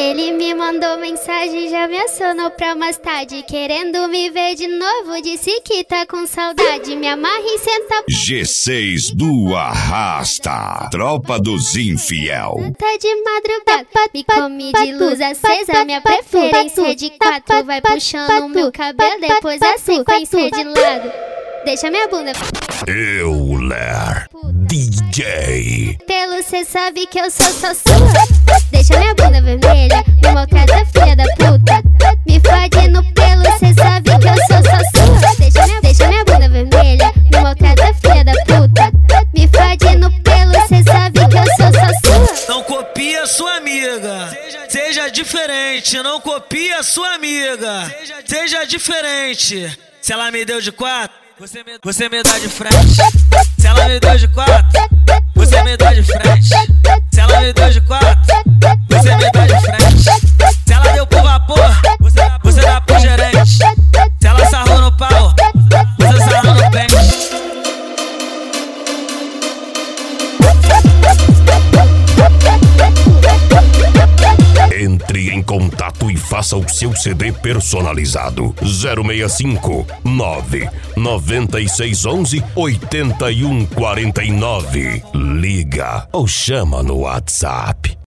Ele me mandou mensagem, já me acionou pra mais tarde, querendo me ver de novo, disse que tá com saudade. Me amarra e senta G6 do Arrasta, tropa dos infiel. Tá de madrugada, me come de luz acesa. Minha preferência é de 4, vai puxando o meu cabelo, depois a sequência de lado. Deixa minha bunda. Euler DJ. Pelo cê sabe que eu sou só sua. Deixa minha bunda vermelha, me maltrata filha da puta. Me fode no pelo, cê sabe que eu sou só sua. Deixa minha bunda vermelha, me maltrata filha da puta. Me fode no pelo, cê sabe que eu sou só sua. Não copia sua amiga, seja diferente. Não copia sua amiga, seja diferente. Se ela me deu de 4, você me dá de frente. Se ela me deu de 4, você me dá de frente. Se ela me deu de 4, você me dá de frente. Se ela deu pro vapor, você dá pro gerente. Se ela sarrou no pau, você sarrou no pente. Entre em contato e faça o seu CD personalizado. 065 99611 8149. Liga ou chama no WhatsApp.